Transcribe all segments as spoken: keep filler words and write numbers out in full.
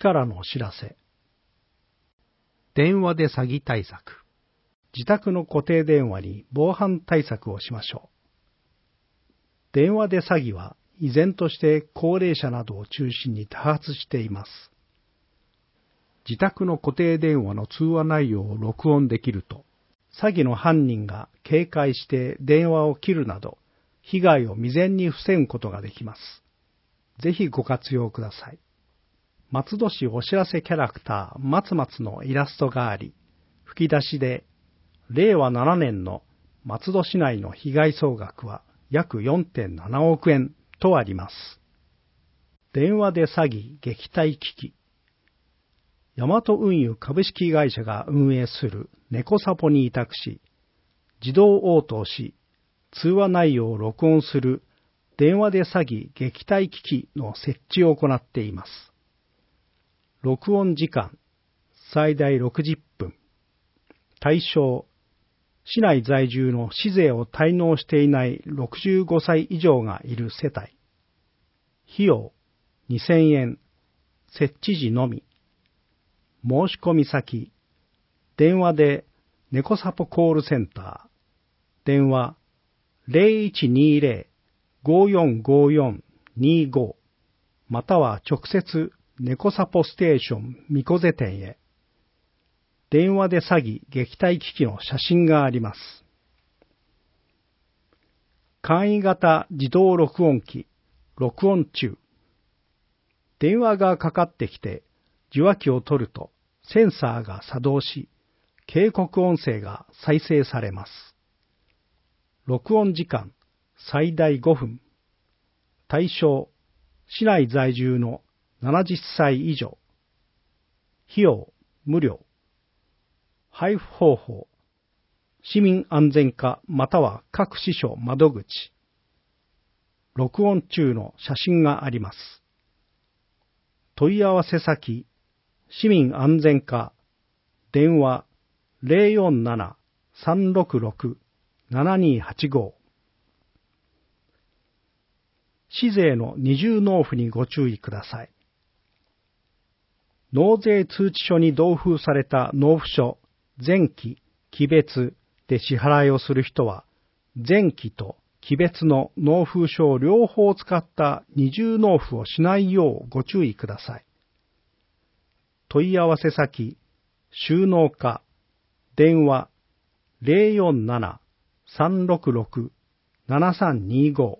からのお知らせ。電話で詐欺対策。自宅の固定電話に防犯対策をしましょう。電話で詐欺は依然として高齢者などを中心に多発しています。自宅の固定電話の通話内容を録音できると、詐欺の犯人が警戒して電話を切るなど、被害を未然に防ぐことができます。ぜひご活用ください。松戸市お知らせキャラクター松松のイラストがあり、吹き出しで、れいわななねんの松戸市内の被害総額は約 よんてんななおくえんとあります。電話で詐欺撃退機器。ヤマト運輸株式会社が運営する猫サポに委託し、自動応答し、通話内容を録音する電話で詐欺撃退機器の設置を行っています。録音時間、最大ろくじゅっぷん。対象、市内在住の市税を滞納していないろくじゅうごさい以上がいる世帯。費用、にせんえん。設置時のみ。申し込み先、電話で猫サポコールセンター。電話、ゼロいちにゼロ ごよんごよんにご。または直接、猫サポステーションみこぜ店へ。電話で詐欺撃退機器の写真があります。簡易型自動録音機、録音中。電話がかかってきて受話器を取るとセンサーが作動し、警告音声が再生されます。録音時間最大ごふん。対象、市内在住のななじゅっさい以上。費用、無料。配布方法、市民安全課または各支所窓口。録音中の写真があります。問い合わせ先、市民安全課、電話 ゼロよんなな さんろくろく ななにはちご。市税の二重納付にご注意ください。納税通知書に同封された納付書、前期、期別で支払いをする人は、前期と期別の納付書を両方使った二重納付をしないようご注意ください。問い合わせ先、収納課、電話 ゼロよんなな さんろくろく ななさんにご。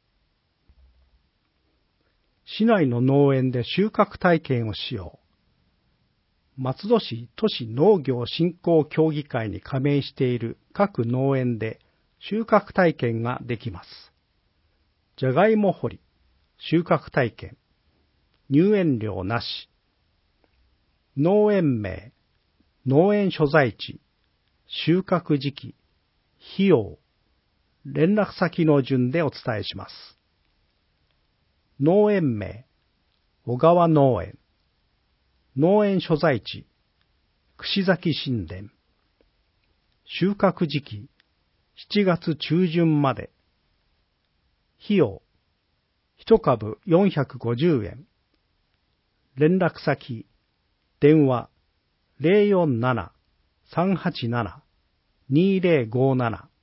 市内の農園で収穫体験をしよう。松戸市都市農業振興協議会に加盟している各農園で収穫体験ができます。じゃがいも掘り、収穫体験、入園料なし。農園名、農園所在地、収穫時期、費用、連絡先の順でお伝えします。農園名、小川農園。農園所在地、串崎新田。収穫時期、しちがつ中旬まで。費用、一株よんひゃくごじゅうえん。連絡先、電話 ゼロよんなな さんはちなな にゼロごなな。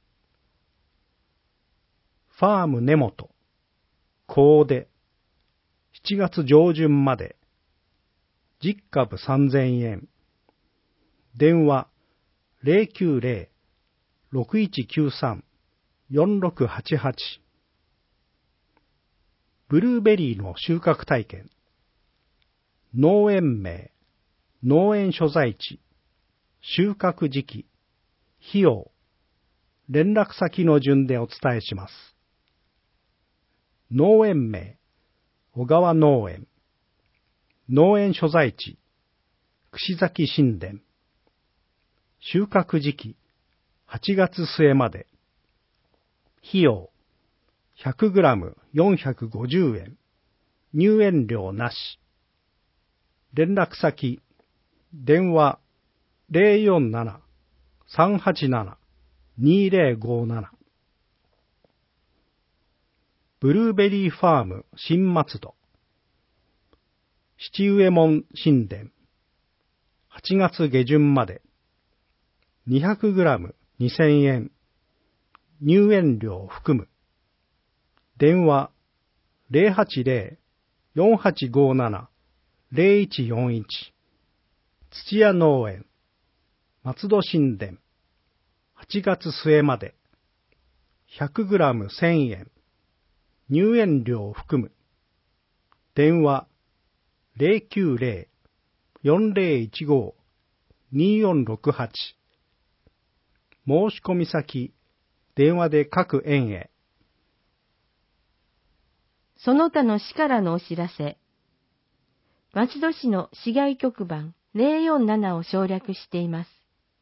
ファーム根本、コーデ。しちがつ上旬まで。じゅっかぶさんぜんえん。電話 ゼロきゅうゼロ ろくいちきゅうさん よんろくはちはち。ブルーベリーの収穫体験。農園名、農園所在地、収穫時期、費用、連絡先の順でお伝えします。農園名、小川農園。農園所在地、串崎新田。収穫時期、はちがつ末まで。費用、ひゃくグラムよんひゃくごじゅうえん。入園料なし。連絡先、電話 ゼロよんなな さんはちなな にゼロごなな。ブルーベリーファーム新松戸。 七右衛門神殿、はちがつ下旬まで、にひゃくグラムにせんえん、入園料含む。電話 ゼロはちゼロ よんはちごなな ゼロいちよんいち 土屋農園松戸神殿はちがつ末まで ひゃくグラムせんえん入園料含む電話 ゼロきゅうゼロ よんゼロいちご によんろくはち 申し込み先電話で各園へ。 その他の市からのお知らせ。松戸市の市外局番ゼロよんななを省略しています。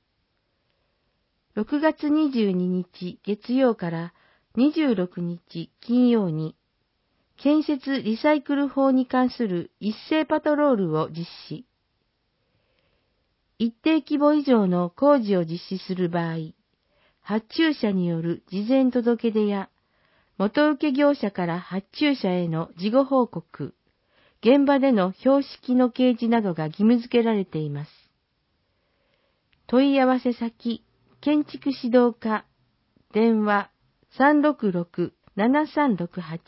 ろくがつにじゅうににち月曜からにじゅうろくにち金曜に、建設リサイクル法に関する一斉パトロールを実施。一定規模以上の工事を実施する場合、発注者による事前届出や、元請け業者から発注者への事後報告、現場での標識の掲示などが義務付けられています。問い合わせ先、建築指導課、電話 さんろくろく ななさんろくはち。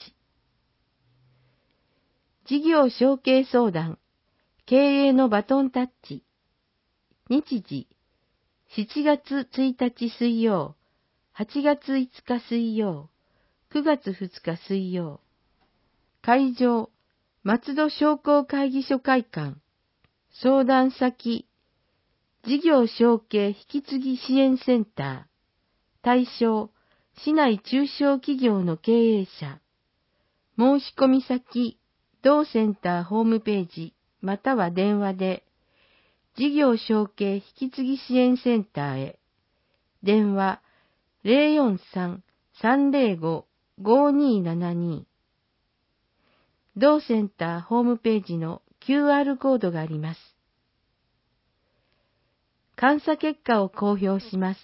事業承継相談、経営のバトンタッチ。日時、しちがつついたち水曜、はちがついつか水曜、くがつふつか水曜。会場、松戸商工会議所会館。相談先、事業承継引き継ぎ支援センター。対象、市内中小企業の経営者。申し込み先、同センターホームページ、または電話で、事業承継引き継ぎ支援センターへ。電話 ゼロよんさん さんゼロご ごにーななに。同センターホームページの キューアール コードがあります。監査結果を公表します。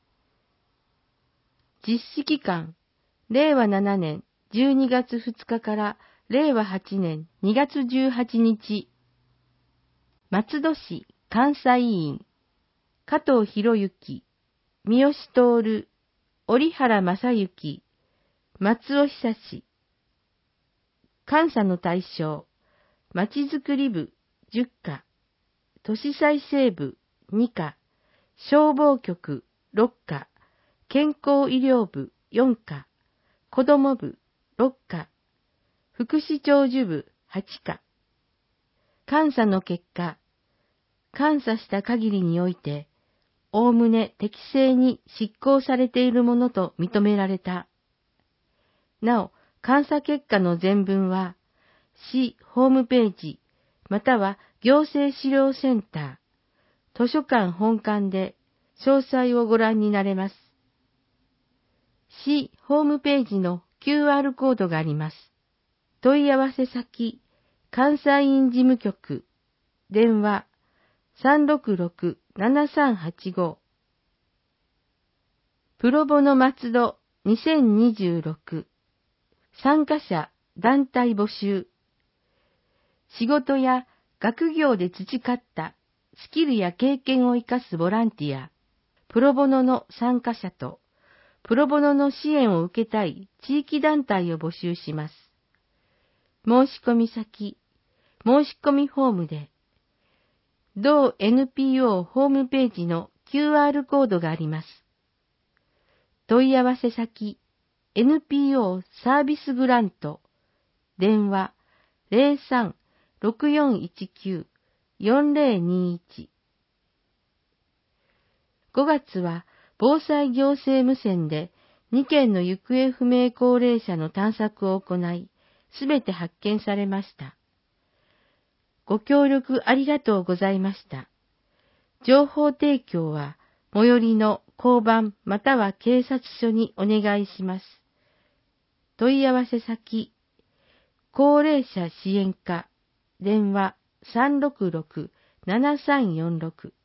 実施期間、れいわななねんじゅうにがつふつかかられいわはちねんにがつじゅうはちにち。松戸市監査委員、加藤博之、三好徹、折原正幸、松尾久志。監査の対象、まちづくり部じゅっか、都市再生部にか、消防局ろっか、健康医療部よんか、子ども部ろっか、福祉長寿部はちか。監査の結果、監査した限りにおいて、おおむね適正に執行されているものと認められた。なお、監査結果の全文は、市ホームページ、または行政資料センター、図書館本館で詳細をご覧になれます。市ホームページの キューアール コードがあります。問い合わせ先、監査院事務局、電話 さんろくろく ななさんはちご。プロボノ松戸にせんにじゅうろく。参加者団体募集。仕事や学業で培ったスキルや経験を生かすボランティア、プロボノの参加者と、プロボノの支援を受けたい地域団体を募集します。申し込み先、申し込みフォームで、同 エヌピーオー ホームページの キューアール コードがあります。問い合わせ先、エヌピーオー サービスグラント、電話 ゼロさん ろくよんいちきゅう よんゼロにいち。ごがつは防災行政無線でにけんの行方不明高齢者の探索を行い、すべて発見されました。ご協力ありがとうございました。情報提供は最寄りの交番または警察署にお願いします。問い合わせ先、高齢者支援課、電話 さんろくろく ななさんよんろく。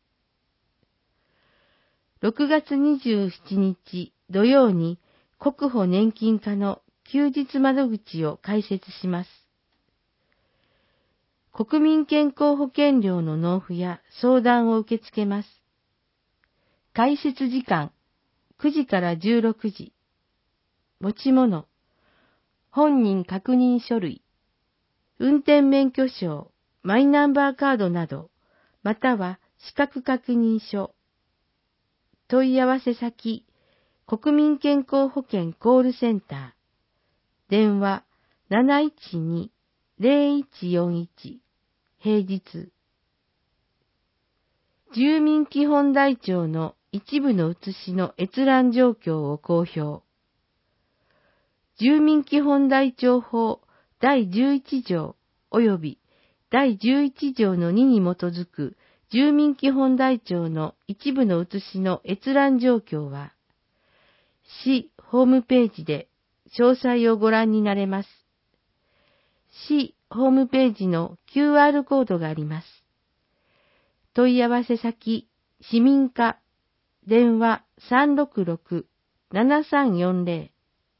ろくがつにじゅうしちにち土曜に国保年金課の休日窓口を開設します。 国民健康保険料の納付や相談を受け付けます。開設時間、くじからじゅうろくじ。持ち物、本人確認書類、運転免許証、マイナンバーカードなど、または資格確認書。問い合わせ先、国民健康保険コールセンター。電話 なないちにーぜろいちよんいち 平日。住民基本台帳の一部の写しの閲覧状況を公表。住民基本台帳法だいじゅういち条及びだいじゅういち条のにに基づく住民基本台帳の一部の写しの閲覧状況は、市ホームページで詳細をご覧になれます。市ホームページの キューアール コードがあります。問い合わせ先、市民課、電話 さんろくろくーななさんよんぜろ。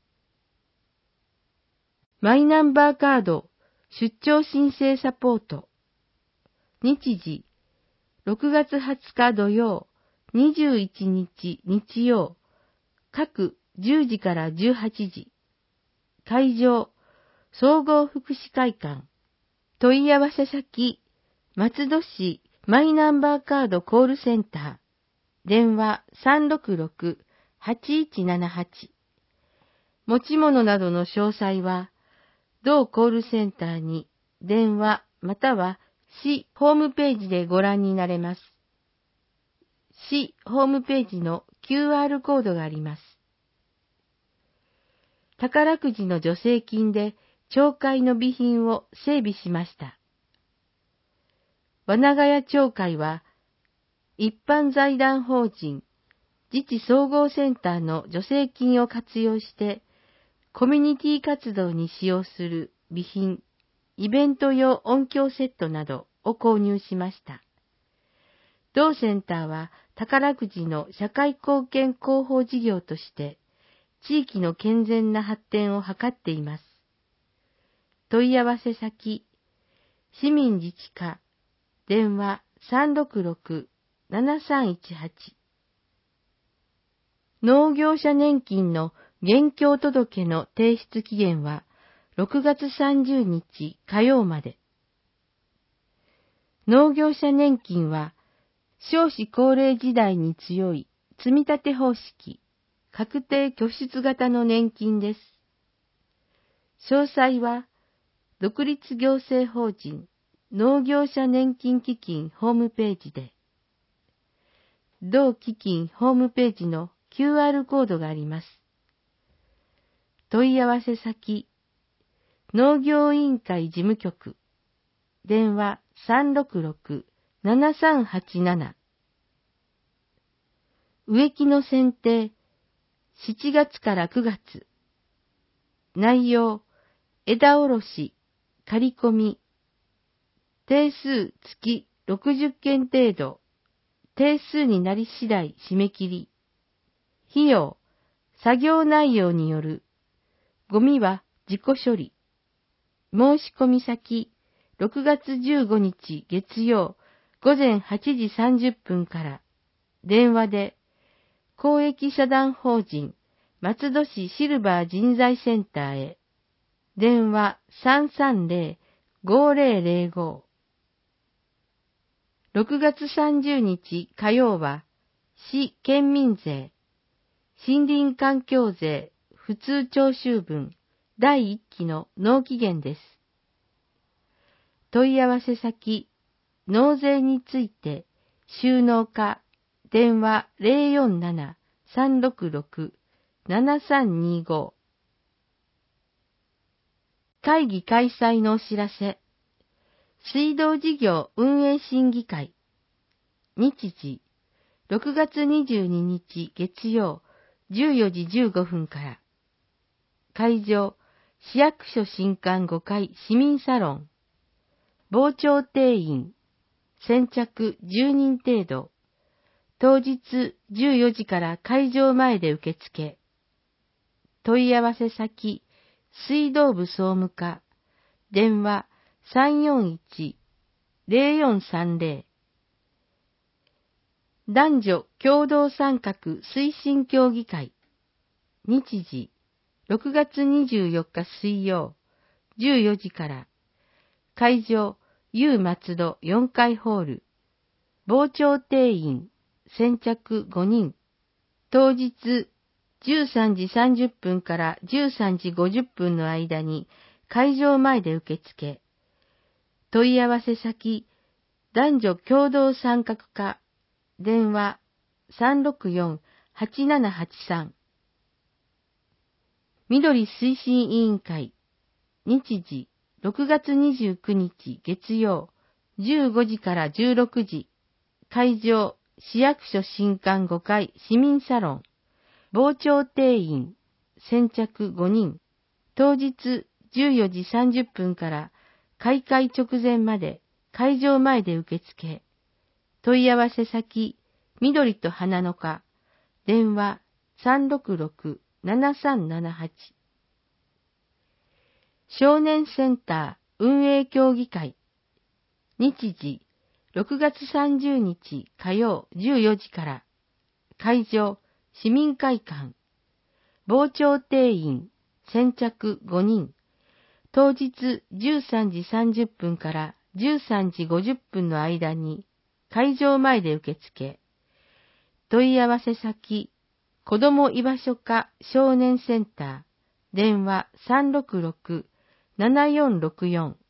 マイナンバーカード出張申請サポート。日時、ろくがつはつか土曜、にじゅういちにち日曜、各じゅうじからじゅうはちじ。会場、総合福祉会館。問い合わせ先、松戸市マイナンバーカードコールセンター。電話 さんろくろくーはちいちななはち。持ち物などの詳細は、同コールセンターに電話または市ホームページでご覧になれます。市ホームページの キューアール コードがあります。宝くじの助成金で町会の備品を整備しました。罠ヶ谷町会は、一般財団法人自治総合センターの助成金を活用して、コミュニティ活動に使用する備品、イベント用音響セットなどを購入しました。同センターは宝くじの社会貢献広報事業として、地域の健全な発展を図っています。問い合わせ先、市民自治課、電話 さんろくろくーななさんいちはち。農業者年金の現況届の提出期限はろくがつさんじゅうにち火曜まで。農業者年金は少子高齢時代に強い積み立て方式、確定拠出型の年金です。詳細は独立行政法人農業者年金基金ホームページで、同基金ホームページの キューアール コードがあります。問い合わせ先、農業委員会事務局、電話 さんろくろくーななさんはちなな。植木の剪定、しちがつからくがつ。内容、枝おろし、刈り込み。定数月ろくじゅっけん程度。定数になり次第締め切り。費用、作業内容による。ゴミは自己処理。申し込み先、ろくがつじゅうごにち月曜午前はちじさんじゅっぷんから。電話で、公益社団法人松戸市シルバー人材センターへ。電話 さんさんぜろーごぜろぜろご。ろくがつさんじゅうにち火曜は、市県民税、森林環境税普通徴収分だいいっきの納期限です。問い合わせ先、納税について、収納課、電話 ぜろよんななさんろくろくーななさんにご。会議開催のお知らせ。水道事業運営審議会。日時、ろくがつにじゅうににち月曜じゅうよじじゅうごふんから。会場、市役所新館ごかい市民サロン。傍聴定員、先着じゅうにん程度。当日じゅうよじから会場前で受付。問い合わせ先、水道部総務課、電話 さんよんいちゼロよんさんゼロ。男女共同参画推進協議会。日時、ろくがつにじゅうよっか水曜、じゅうよじから。会場、U 松戸よんかいホール。傍聴定員、先着ごにん。当日、じゅうさんじさんじゅっぷんからじゅうさんじごじゅっぷんの間に会場前で受付。問い合わせ先、男女共同参画課、電話 さんろくよん はちななはちさん。緑推進委員会、日時ろくがつにじゅうくにち月曜、じゅうごじからじゅうろくじ。会場、市役所新館ごかい市民サロン。傍聴定員、先着ごにん。当日じゅうよじさんじゅっぷんから開会直前まで会場前で受付。問い合わせ先、緑と花の花。電話 さんろくろく ななさんななはち。少年センター運営協議会。日時、ろくがつさんじゅうにち火曜じゅうよじから。会場、市民会館。傍聴定員、先着ごにん。当日じゅうさんじさんじゅっぷんからじゅうさんじごじゅっぷんの間に会場前で受付。問い合わせ先、子ども居場所課少年センター。電話 さんろくろく ななよんろくよん。